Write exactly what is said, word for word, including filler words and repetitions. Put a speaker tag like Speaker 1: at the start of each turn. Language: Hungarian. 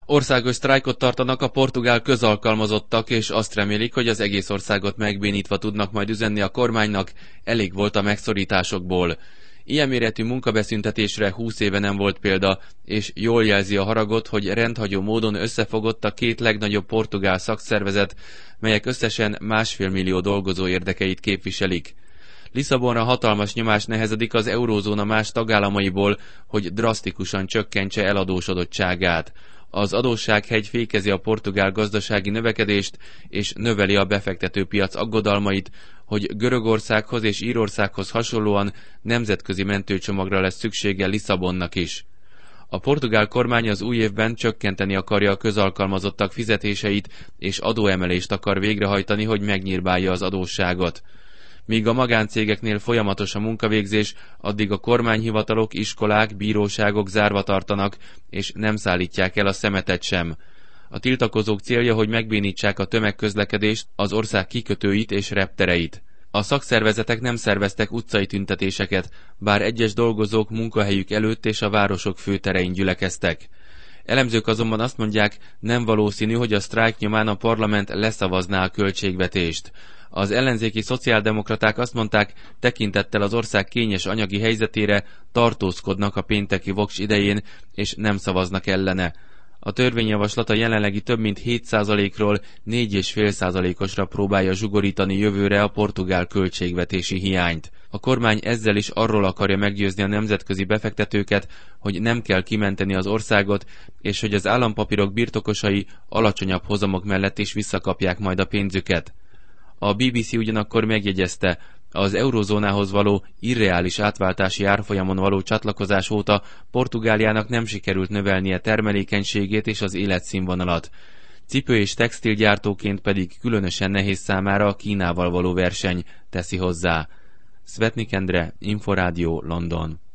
Speaker 1: Országos sztrájkot tartanak a portugál közalkalmazottak, és azt remélik, hogy az egész országot megbénítva tudnak majd üzenni a kormánynak, elég volt a megszorításokból. Ilyen méretű munkabeszüntetésre húsz éve nem volt példa, és jól jelzi a haragot, hogy rendhagyó módon összefogott a két legnagyobb portugál szakszervezet, melyek összesen másfél millió dolgozó érdekeit képviselik. Lisszabonra hatalmas nyomás nehezedik az eurózóna más tagállamaiból, hogy drasztikusan csökkentse eladósodottságát. Az adóssághegy fékezi a portugál gazdasági növekedést, és növeli a befektetőpiac aggodalmait, hogy Görögországhoz és Írországhoz hasonlóan nemzetközi mentőcsomagra lesz szüksége Lisszabonnak is. A portugál kormány az új évben csökkenteni akarja a közalkalmazottak fizetéseit, és adóemelést akar végrehajtani, hogy megnyírbálja az adósságot. Míg a magáncégeknél folyamatos a munkavégzés, addig a kormányhivatalok, iskolák, bíróságok zárva tartanak, és nem szállítják el a szemetet sem. A tiltakozók célja, hogy megbénítsák a tömegközlekedést, az ország kikötőit és reptereit. A szakszervezetek nem szerveztek utcai tüntetéseket, bár egyes dolgozók munkahelyük előtt és a városok főterein gyülekeztek. Elemzők azonban azt mondják, nem valószínű, hogy a sztrájk nyomán a parlament leszavazná a költségvetést. Az ellenzéki szociáldemokraták azt mondták, tekintettel az ország kényes anyagi helyzetére tartózkodnak a pénteki voks idején, és nem szavaznak ellene. A törvényjavaslat a jelenlegi több mint hét százalékról négy egész öt százalékosra próbálja zsugorítani jövőre a portugál költségvetési hiányt. A kormány ezzel is arról akarja meggyőzni a nemzetközi befektetőket, hogy nem kell kimenteni az országot, és hogy az állampapírok birtokosai alacsonyabb hozamok mellett is visszakapják majd a pénzüket. A bé bé cé ugyanakkor megjegyezte, az eurozónához való irreális átváltási árfolyamon való csatlakozás óta Portugáliának nem sikerült növelnie termelékenységét és az életszínvonalat. Cipő- és textilgyártóként pedig különösen nehéz számára a Kínával való verseny, teszi hozzá. Svetnik Endre, Inforádió, London.